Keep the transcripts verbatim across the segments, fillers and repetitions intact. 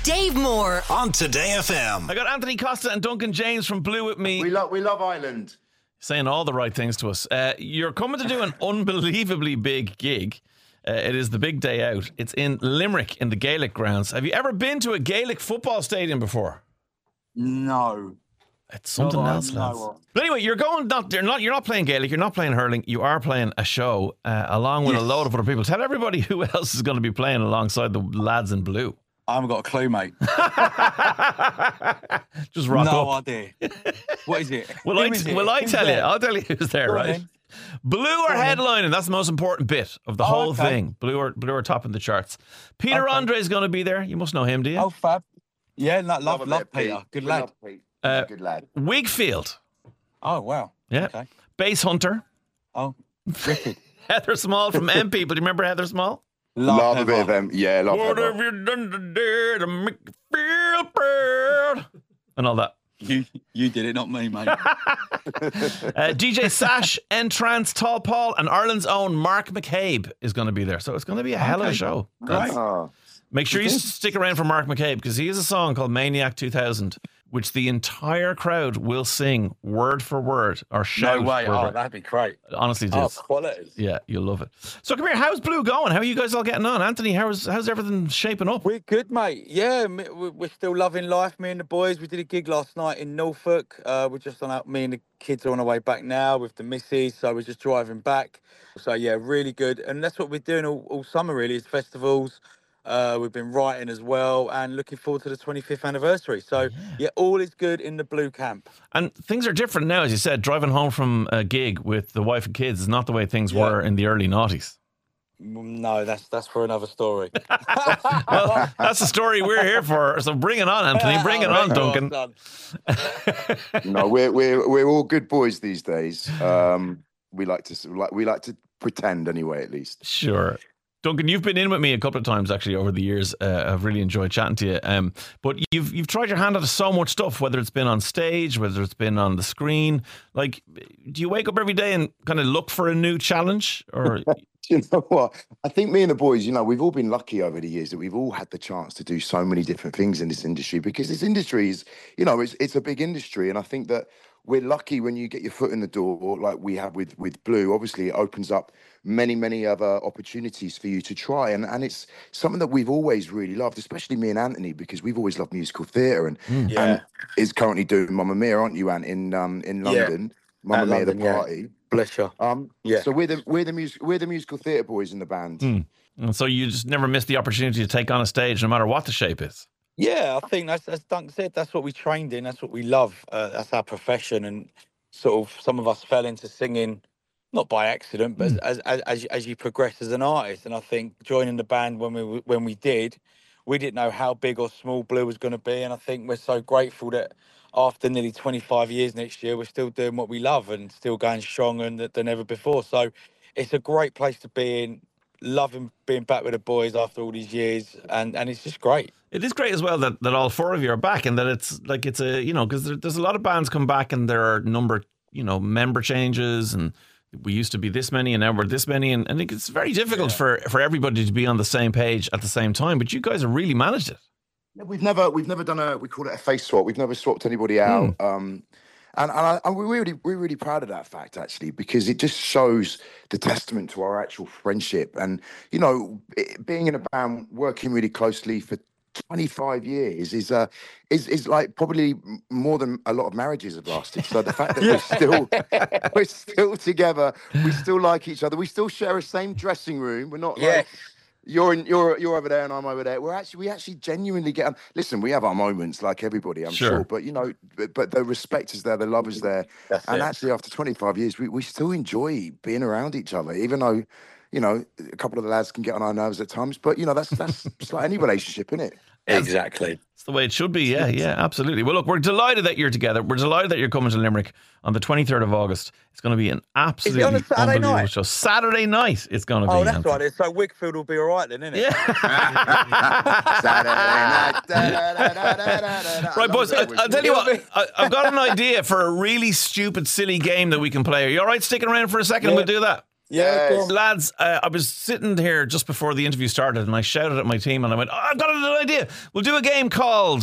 Dave Moore on Today F M. I got Anthony Costa and Duncan James from Blue with me. We love we love Ireland. Saying all the right things to us. Uh, you're coming to do an unbelievably big gig. Uh, it is the big day out. It's in Limerick in the Gaelic grounds. Have you ever been to a Gaelic football stadium before? No. It's something no, else, no, lads. no. But anyway, you're going. Not you're not. You're not playing Gaelic. You're not playing hurling. You are playing a show uh, along with Yes. a load of other people. Tell everybody who else is going to be playing alongside the lads in blue. I haven't got a clue, mate. Just rock no up. idea. What is it? Will Who I? is T- it? will I Who's tell you? there? I'll tell you who's there, Go on right? then. Blue are on then. headlining. That's the most important bit of the Oh, whole okay. thing. Blue are blue are topping the charts. Peter Okay. Andre is going to be there. You must know him, do you? Oh, fab. Yeah, lo- love, a love, bit, Peter. Pete. Good We lad. love Pete. Uh, Good lad. Wigfield. Oh, wow. Yeah. Okay. Base Hunter. Oh, wicked. Heather Small from M P. But do you remember Heather Small? Love, Love a bit of Heather. them. Yeah, love What Heather. have you done today to make you feel proud? And all that. You, you did it, not me, mate. Uh, D J Sash, Entrance, Tall Paul, and Ireland's own Mark McCabe is going to be there. So it's going to be a hell of a Okay. show. Great. Oh, Make sure you stick around for Mark McCabe because he has a song called Maniac two thousand, which the entire crowd will sing word for word or shout. No way. word Oh, for- that'd be great. Honestly, it Oh, is. quality. Yeah, you'll love it. So come here. How's Blue going? How are you guys all getting on? Anthony, how's how's everything shaping up? We're good, mate. Yeah, me- we- we're still loving life. Me and the boys. We did a gig last night in Norfolk. Uh, we're just on out. Me and the kids are on our way back now with the missus. So we're just driving back. So yeah, really good. And that's what we're doing all, all summer. Really, is festivals. Uh, we've been writing as well, and looking forward to the twenty-fifth anniversary. So yeah, all is good in the Blue camp. And things are different now, as you said. Driving home from a gig with the wife and kids is not the way things Yeah. were in the early noughties. Mm, No, that's that's for another story. Well, that's the story we're here for. So bring it on, Anthony. Bring it on, Go Duncan. son. no, we're we're we're all good boys these days. Um, we like to s- like we like to pretend anyway, at least. Sure. Duncan, you've been in with me a couple of times actually over the years. Uh, I've really enjoyed chatting to you. Um, but you've you've tried your hand at so much stuff, whether it's been on stage, whether it's been on the screen. Like, do you wake up every day and kind of look for a new challenge? Or You know what? I think me and the boys, you know, we've all been lucky over the years that we've all had the chance to do so many different things in this industry because this industry is, you know, it's it's a big industry, and I think that we're lucky when you get your foot in the door, like we have with with Blue. Obviously, it opens up many, many other opportunities for you to try, and and it's something that we've always really loved, especially me and Anthony, because we've always loved musical theatre, and Yeah. and is currently doing Mamma Mia, aren't you, Ant, in um in Yeah. London, Mamma At Mia London, the yeah. party. Bless you. Um, Yeah. So we're the we're the music we're the musical theatre boys in the band. Hmm. and so you just never miss the opportunity to take on a stage, no matter what the shape is. Yeah, I think that's as Duncan said. That's what we trained in. That's what we love. Uh, that's our profession, and sort of some of us fell into singing, not by accident, but as, as as as you progress as an artist. And I think joining the band when we when we did, we didn't know how big or small Blue was going to be, and I think we're so grateful that after nearly twenty-five years next year, we're still doing what we love and still going stronger than, than ever before. So it's a great place to be in. Loving being back with the boys after all these years, and and it's just great. It is great as well that, that all four of you are back, and that it's like it's a you know because there, there's a lot of bands come back and there are number you know member changes, and we used to be this many and now we're this many, and I think it's very difficult Yeah. for for everybody to be on the same page at the same time. But you guys have really managed it. Yeah, We've never we've never done a we call it a face swap. We've never swapped anybody out. Um, and and, I, and we're really we're really proud of that fact actually because it just shows the testament to our actual friendship. And you know, it, being in a band, working really closely for twenty-five years is uh is is like probably m- more than a lot of marriages have lasted. So the fact that we're still we're still together, we still like each other, we still share a same dressing room. We're not Yes. like you're in, you're you're over there and I'm over there. We're actually we actually genuinely get on. Listen, we have our moments like everybody, I'm Sure. sure, but you know, but, but the respect is there, the love is there, That's and it. actually after twenty-five years, we, we still enjoy being around each other, even though, you know, a couple of the lads can get on our nerves at times. But you know, that's that's it's like any relationship, isn't it? Exactly. It's the way it should be. Yeah, yeah, absolutely. Well, look, we're delighted that you're together. We're delighted that you're coming to Limerick on the twenty-third of August. It's going to be an absolutely on a Saturday unbelievable night? show. Saturday night it's going to Oh, be. that's Anthony. right. So Wickfield will be all right then, isn't it? Yeah. Right, boys, I, I'll tell you what, I, I've got an idea for a really stupid, silly game that we can play. Are you all right sticking around for a second? Yeah. We'll do that. Yeah, Yes. Lads, uh, I was sitting here just before the interview started and I shouted at my team and I went, oh, I've got an idea. We'll do a game called...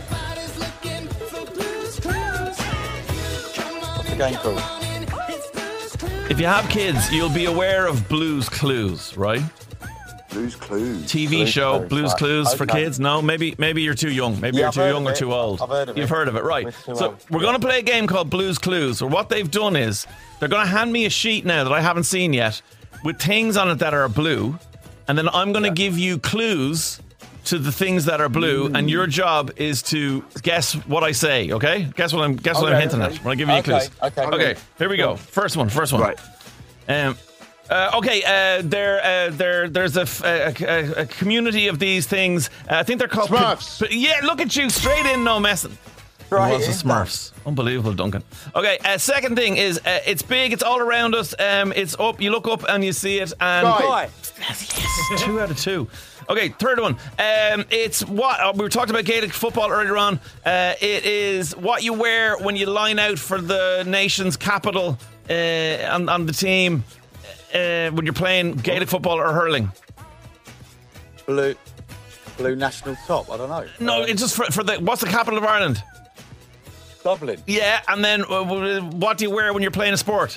What's the game called? If you have kids, you'll be aware of Blue's Clues, right? Blue's Clues. T V Blue's show, Clues, Blue's right. Clues for Okay. kids. No, maybe maybe you're too young. Maybe Yeah, you're I've too heard young of or it. too old. I've heard of You've it. heard of it, right. We're too So old. we're going to play a game called Blue's Clues. Or what they've done is they're going to hand me a sheet now that I haven't seen yet with things on it that are blue. And then I'm going to give you clues to the things that are blue, Mm. and your job is to guess what I say. Okay, guess what I'm guess what I'm Okay, hinting okay. at when I give you Okay, clues. okay. okay. Here we go. First one. First one. Right. Um. Uh, okay. Uh. There. Uh. There. There's a, f- a, a, a community of these things. Uh, I think they're called Smurfs. P- yeah. Look at you. Straight in. No messing. Right, Who wants the it's Smurfs? Unbelievable, Duncan. Okay. Uh, second thing is uh, it's big. It's all around us. Um. It's up. You look up and you see it. And Guy. Yes, two out of two. Okay, third one. Um, it's what uh, we were talking about Gaelic football earlier on. Uh, it is what you wear when you line out for the nation's capital uh, on, on the team uh, when you're playing Gaelic football or hurling. Blue, blue national top. I don't know. No, Um, it's just for, for the what's the capital of Ireland? Dublin. Yeah, and then uh, w- what do you wear when you're playing a sport?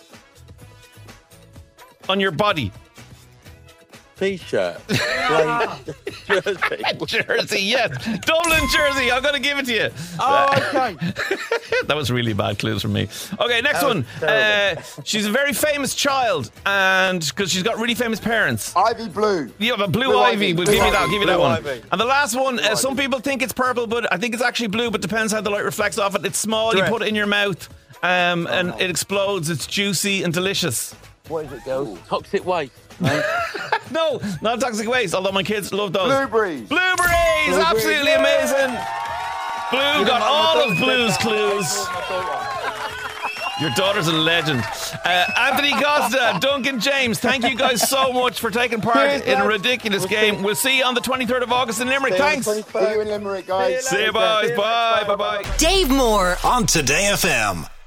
On your body. T-shirt. Plain jersey. Jersey, yes. Dublin jersey. I'm going to give it to you. Oh, okay. That was really bad clues from me. Okay, next That was one. terrible. Uh, she's a very famous child, and because she's got really famous parents. Ivy Blue. Yeah, but Blue, Blue Ivy. Ivy, We'll Blue give you that. I'll Ivy, give you that Blue one. Ivy. And the last one. Uh, Ivy. some people think it's purple, but I think it's actually blue. But depends how the light reflects off it. It's small. Dress. You put it in your mouth, um, and no. it explodes. It's juicy and delicious. What is it, girls? Toxic waste. No? No, not toxic waste. Although my kids love those. Blueberries. Blueberries, Blueberries, absolutely yeah. amazing. Blue got all of Blue's clues. clues. Your daughter's a legend. Uh, Anthony Costa, Duncan James, thank you guys so much for taking part Cheers, in a lads. ridiculous We'll game. see. We'll see you on the twenty-third of August in Limerick. Thanks. See you in Limerick, guys. See you, boys. Bye. Bye. Bye. Dave Moore on Today F M.